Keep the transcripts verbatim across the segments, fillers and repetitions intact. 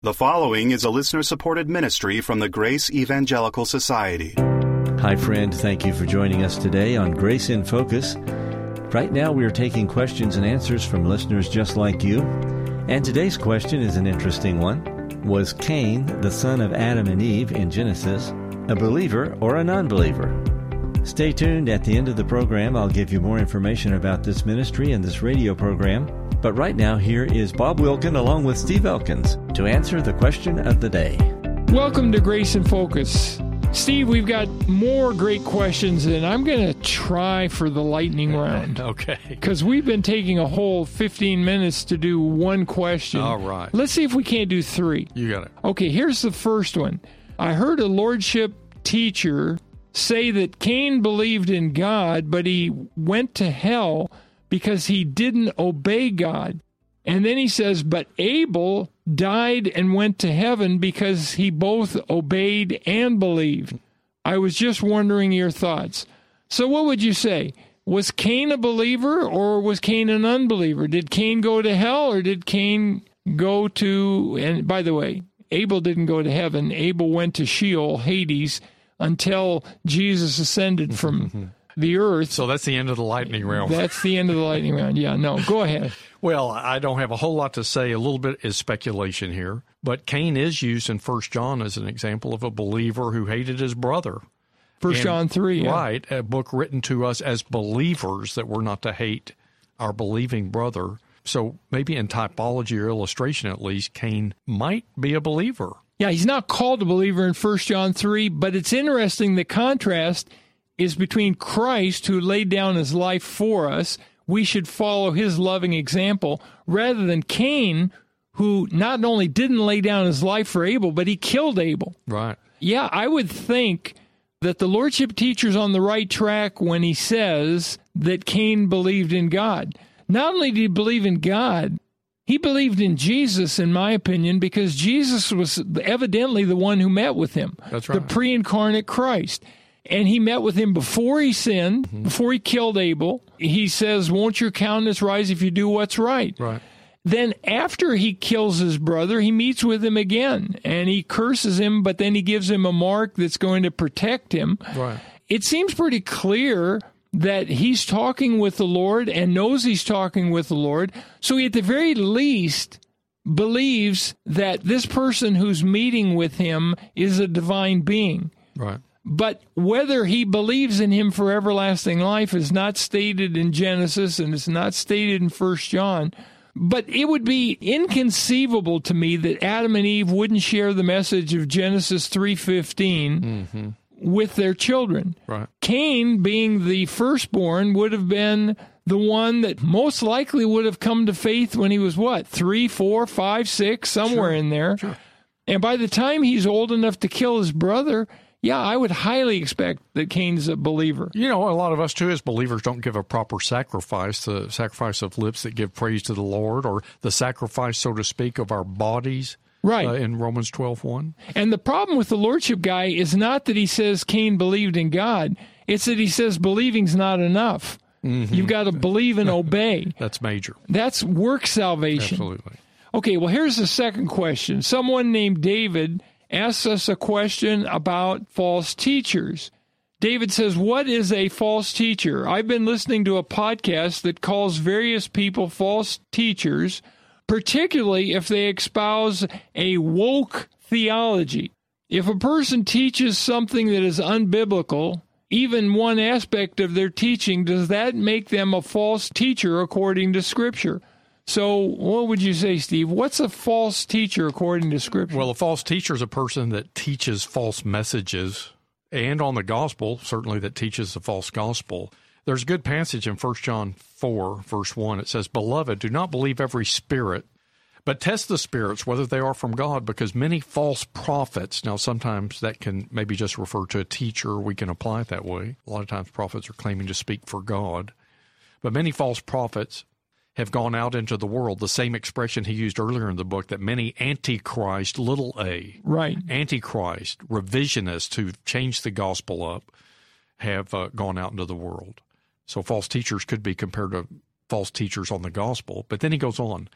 The following is a listener-supported ministry from the Grace Evangelical Society. Hi, friend. Thank you for joining us today on Grace in Focus. Right now, we are taking questions and answers from listeners just like you. And today's question is an interesting one. Was Cain, the son of Adam and Eve in Genesis, a believer or a non-believer? Stay tuned. At the end of the program, I'll give you more information about this ministry and this radio program. But right now, here is Bob Wilkin along with Steve Elkins to answer the question of the day. Welcome to Grace in Focus. Steve, we've got more great questions, and I'm going to try for the lightning round. Okay. Because we've been taking a whole fifteen minutes to do one question. All right. Let's see if we can't do three. You got it. Okay, here's the first one. I heard a lordship teacher say that Cain believed in God, but he went to hell because he didn't obey God. And then he says, but Abel died and went to heaven because he both obeyed and believed. I was just wondering your thoughts. So what would you say? Was Cain a believer or was Cain an unbeliever? Did Cain go to hell or did Cain go to, and by the way, Abel didn't go to heaven. Abel went to Sheol, Hades, until Jesus ascended from the earth. So that's the end of the lightning round. That's the end of the lightning round. Yeah, no, go ahead. Well, I don't have a whole lot to say. A little bit is speculation here. But Cain is used in First John as an example of a believer who hated his brother. First John three, yeah. Right, a book written to us as believers that we're not to hate our believing brother. So maybe in typology or illustration at least, Cain might be a believer. Yeah, he's not called a believer in First John three, but it's interesting the contrast is between Christ, who laid down his life for us. We should follow his loving example, rather than Cain, who not only didn't lay down his life for Abel, but he killed Abel. Right. Yeah, I would think that the lordship teacher's on the right track when he says that Cain believed in God. Not only did he believe in God, he believed in Jesus, in my opinion, because Jesus was evidently the one who met with him. That's right. The pre-incarnate Christ. And he met with him before he sinned, Mm-hmm. before he killed Abel. He says, won't your countenance rise if you do what's right? Right. Then after he kills his brother, he meets with him again, and he curses him, but then he gives him a mark that's going to protect him. Right. It seems pretty clear that he's talking with the Lord and knows he's talking with the Lord. So he, at the very least, believes that this person who's meeting with him is a divine being. Right. But whether he believes in him for everlasting life is not stated in Genesis, and it's not stated in First John. But it would be inconceivable to me that Adam and Eve wouldn't share the message of Genesis three fifteen Mm-hmm. with their children. Right. Cain, being the firstborn, would have been the one that most likely would have come to faith when he was, what, three, four, five, six, somewhere Sure. in there. Sure. And by the time he's old enough to kill his brother, yeah, I would highly expect that Cain's a believer. You know, a lot of us, too, as believers, don't give a proper sacrifice, the sacrifice of lips that give praise to the Lord, or the sacrifice, so to speak, of our bodies. Right. Uh, in Romans twelve one. And the problem with the lordship guy is not that he says Cain believed in God. It's that he says believing's not enough. Mm-hmm. You've got to believe and obey. That's major. That's work salvation. Absolutely. Okay, well, here's the second question. Someone named David asks us a question about false teachers. David says, what is a false teacher? I've been listening to a podcast that calls various people false teachers, particularly if they espouse a woke theology. If a person teaches something that is unbiblical, even one aspect of their teaching, does that make them a false teacher according to Scripture? So what would you say, Steve? What's a false teacher according to Scripture? Well, a false teacher is a person that teaches false messages, and on the gospel, certainly that teaches the false gospel. There's a good passage in First John four, verse one. It says, Beloved, do not believe every spirit, but test the spirits, whether they are from God, because many false prophets, now sometimes that can maybe just refer to a teacher, we can apply it that way. A lot of times prophets are claiming to speak for God. But many false prophets have gone out into the world, the same expression he used earlier in the book, that many antichrist, little a, right, antichrist, revisionists who've changed the gospel up, have uh, gone out into the world. So false teachers could be compared to false teachers on the gospel. But then he goes on,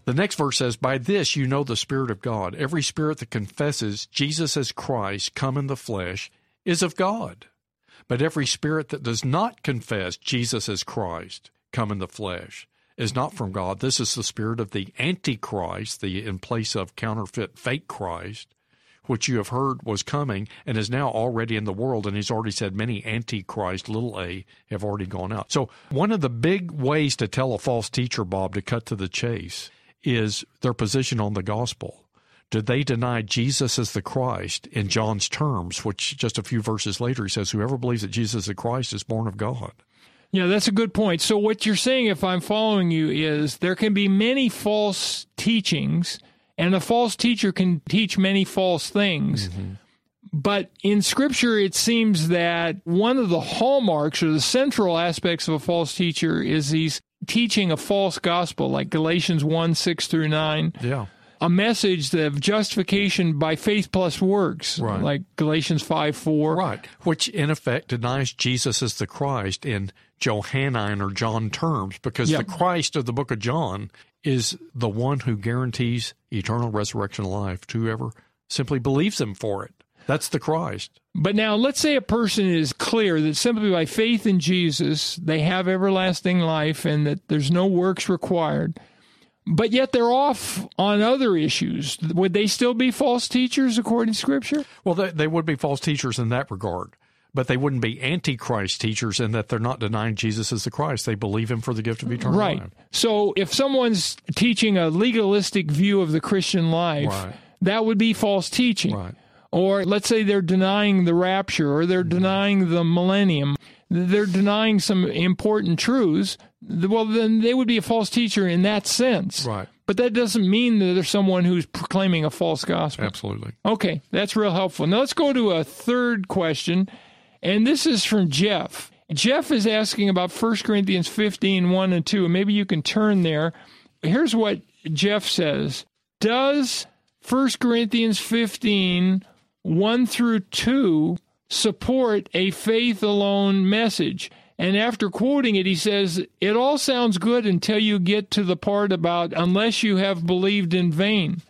The next verse says, by this you know the Spirit of God. Every spirit that confesses Jesus as Christ come in the flesh is of God. But every spirit that does not confess Jesus as Christ come in the flesh is not from God. This is the spirit of the Antichrist, the in place of counterfeit fake Christ, which you have heard was coming and is now already in the world. And he's already said many Antichrist, little a, have already gone out. So one of the big ways to tell a false teacher, Bob, to cut to the chase, is their position on the gospel. Do they deny Jesus as the Christ in John's terms, which just a few verses later he says, whoever believes that Jesus is the Christ is born of God? Yeah, that's a good point. So what you're saying, if I'm following you, is there can be many false teachings, and a false teacher can teach many false things. Mm-hmm. But in Scripture, it seems that one of the hallmarks or the central aspects of a false teacher is he's teaching a false gospel, like Galatians one, six through nine. Yeah. A message of justification by faith plus works, right. like Galatians five, four. Right, which in effect denies Jesus as the Christ in Johannine or John terms, because yep. the Christ of the book of John is the one who guarantees eternal resurrection life to whoever simply believes him for it. That's the Christ. But now let's say a person is clear that simply by faith in Jesus, they have everlasting life and that there's no works required. But yet they're off on other issues. Would they still be false teachers according to Scripture? Well, they, they would be false teachers in that regard. But they wouldn't be Antichrist teachers in that they're not denying Jesus as the Christ. They believe him for the gift of eternal right. life. Right. So if someone's teaching a legalistic view of the Christian life, right. that would be false teaching. Right. Or let's say they're denying the rapture, or they're denying the millennium. They're denying some important truths. Well, then they would be a false teacher in that sense. Right. But that doesn't mean that there's someone who's proclaiming a false gospel. Absolutely. Okay, that's real helpful. Now let's go to a third question, and this is from Jeff. Jeff is asking about First Corinthians fifteen, one and two, and maybe you can turn there. Here's what Jeff says. Does First Corinthians fifteen, one through two support a faith alone message? And after quoting it, he says, it all sounds good until you get to the part about unless you have believed in vain.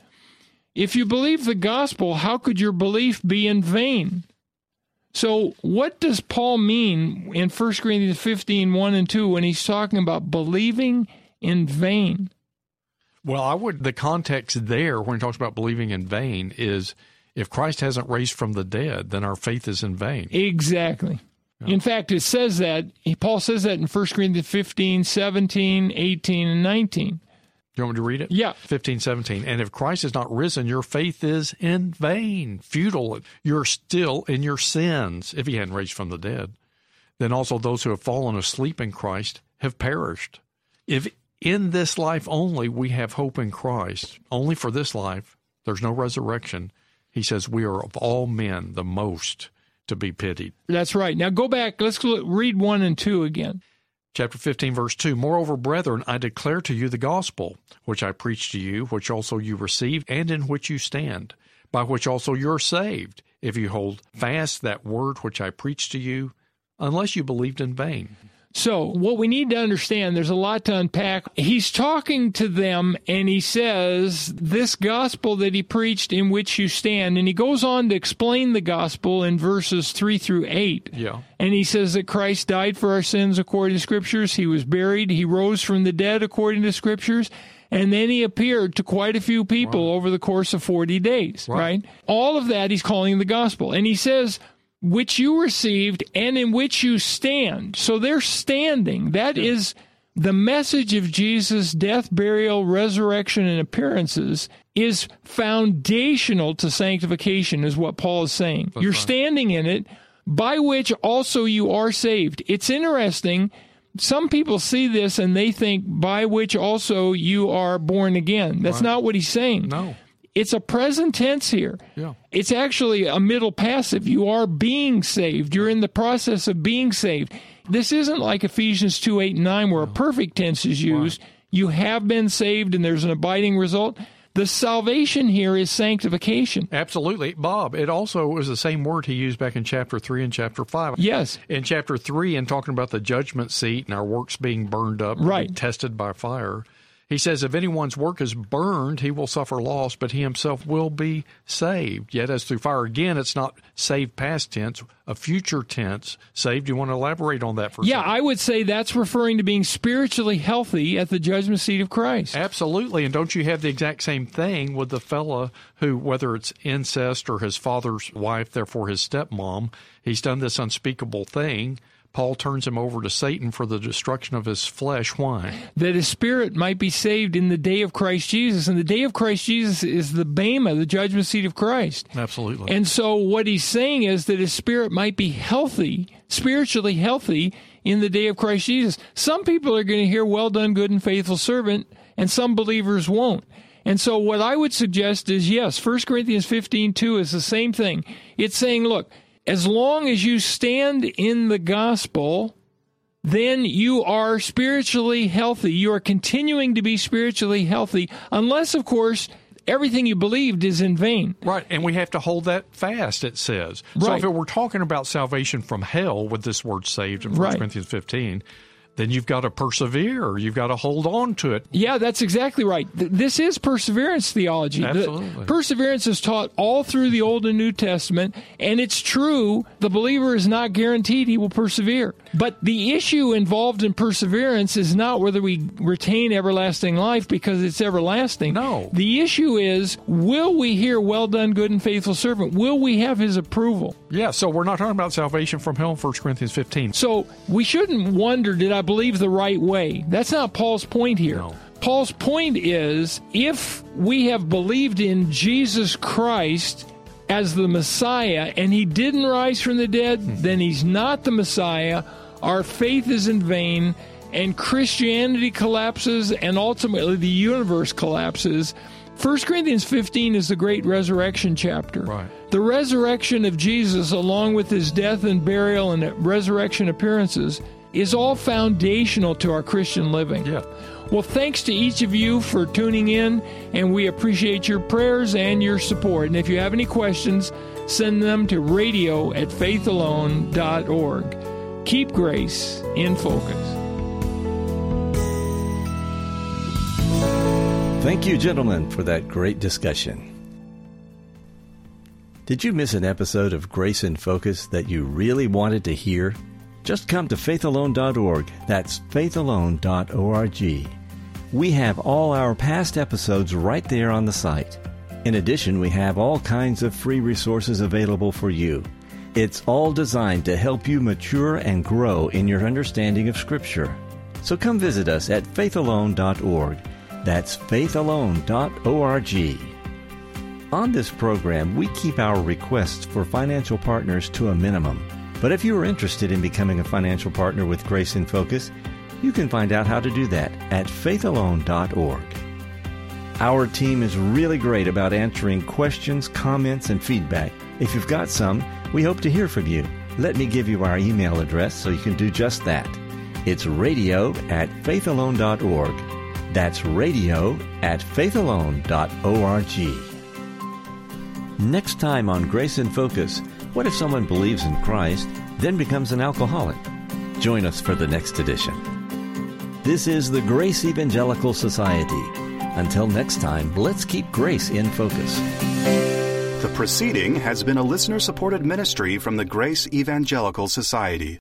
If you believe the gospel, how could your belief be in vain? So what does Paul mean in First Corinthians fifteen, one and two when he's talking about believing in vain? Well, I would, the context there when he talks about believing in vain is if Christ hasn't raised from the dead, then our faith is in vain. Exactly. Yeah. In fact, it says that, Paul says that in First Corinthians fifteen, seventeen, eighteen, and nineteen. You want me to read it? Yeah. fifteen, seventeen. And if Christ is not risen, your faith is in vain, futile. You're still in your sins, if he hadn't raised from the dead. Then also those who have fallen asleep in Christ have perished. If in this life only we have hope in Christ, only for this life, there's no resurrection, he says we are of all men the most to be pitied. That's right. Now go back. Let's read one and two again. Chapter fifteen, verse two, moreover, brethren, I declare to you the gospel, which I preached to you, which also you received, and in which you stand, by which also you are saved, if you hold fast that word which I preached to you, unless you believed in vain. So what we need to understand, there's a lot to unpack. He's talking to them, and he says, this gospel that he preached in which you stand, and he goes on to explain the gospel in verses three through eight. Yeah. And he says that Christ died for our sins according to Scriptures. He was buried. He rose from the dead according to Scriptures. And then he appeared to quite a few people right. over the course of forty days, right. right? All of that he's calling the gospel. And he says, which you received and in which you stand. So they're standing. That yeah. is the message of Jesus' death, burial, resurrection, and appearances is foundational to sanctification, is what Paul is saying. That's You're right. standing in it, by which also you are saved. It's interesting. Some people see this and they think, by which also you are born again. That's right. not what he's saying. No. It's a present tense here. Yeah. It's actually a middle passive. You are being saved. You're in the process of being saved. This isn't like Ephesians two, eight, and nine where a perfect tense is used. Right. You have been saved and there's an abiding result. The salvation here is sanctification. Absolutely. Bob, it also was the same word he used back in chapter three and chapter five. Yes. In chapter three, in talking about the judgment seat and our works being burned up, right. tested by fire, He says, if anyone's work is burned, he will suffer loss, but he himself will be saved. Yet as through fire, again, it's not saved past tense, a future tense saved. Do you want to elaborate on that for a yeah, second? I would say that's referring to being spiritually healthy at the judgment seat of Christ. Absolutely. And don't you have the exact same thing with the fella who, whether it's incest or his father's wife, therefore his stepmom, he's done this unspeakable thing. Paul turns him over to Satan for the destruction of his flesh. Why? That his spirit might be saved in the day of Christ Jesus. And the day of Christ Jesus is the Bema, the judgment seat of Christ. Absolutely. And so what he's saying is that his spirit might be healthy, spiritually healthy, in the day of Christ Jesus. Some people are going to hear, well done, good and faithful servant, and some believers won't. And so what I would suggest is, yes, First Corinthians fifteen two is the same thing. It's saying, look, as long as you stand in the gospel, then you are spiritually healthy. You are continuing to be spiritually healthy, unless, of course, everything you believed is in vain. Right, and we have to hold that fast, it says. So Right. if it, we're talking about salvation from hell with this word saved in First Right. Corinthians fifteen, then you've got to persevere. You've got to hold on to it. Yeah, that's exactly right. Th- This is perseverance theology. The- Absolutely. perseverance is taught all through the Old and New Testament, and it's true, the believer is not guaranteed he will persevere. But the issue involved in perseverance is not whether we retain everlasting life because it's everlasting. No. The issue is, will we hear, well done, good and faithful servant? Will we have his approval? Yeah, so we're not talking about salvation from hell in First Corinthians fifteen. So we shouldn't wonder, did I believe the right way? That's not Paul's point here. No. Paul's point is, if we have believed in Jesus Christ as the Messiah and he didn't rise from the dead, mm-hmm. then he's not the Messiah. Our faith is in vain, and Christianity collapses, and ultimately the universe collapses. First Corinthians fifteen is the great resurrection chapter. Right. The resurrection of Jesus, along with his death and burial and resurrection appearances, is all foundational to our Christian living. Yeah. Well, thanks to each of you for tuning in, and we appreciate your prayers and your support. And if you have any questions, send them to radio at faith alone dot org. Keep grace in focus. Thank you, gentlemen, for that great discussion. Did you miss an episode of Grace in Focus that you really wanted to hear? Just come to faith alone dot org. That's faith alone dot org. We have all our past episodes right there on the site. In addition, we have all kinds of free resources available for you. It's all designed to help you mature and grow in your understanding of Scripture. So come visit us at faith alone dot org. That's faith alone dot org. On this program, we keep our requests for financial partners to a minimum. But if you are interested in becoming a financial partner with Grace in Focus, you can find out how to do that at faith alone dot org. Our team is really great about answering questions, comments, and feedback. If you've got some, we hope to hear from you. Let me give you our email address so you can do just that. It's radio at faith alone dot org. That's radio at faith alone dot org. Next time on Grace in Focus, what if someone believes in Christ, then becomes an alcoholic? Join us for the next edition. This is the Grace Evangelical Society. Until next time, let's keep grace in focus. The proceeding has been a listener-supported ministry from the Grace Evangelical Society.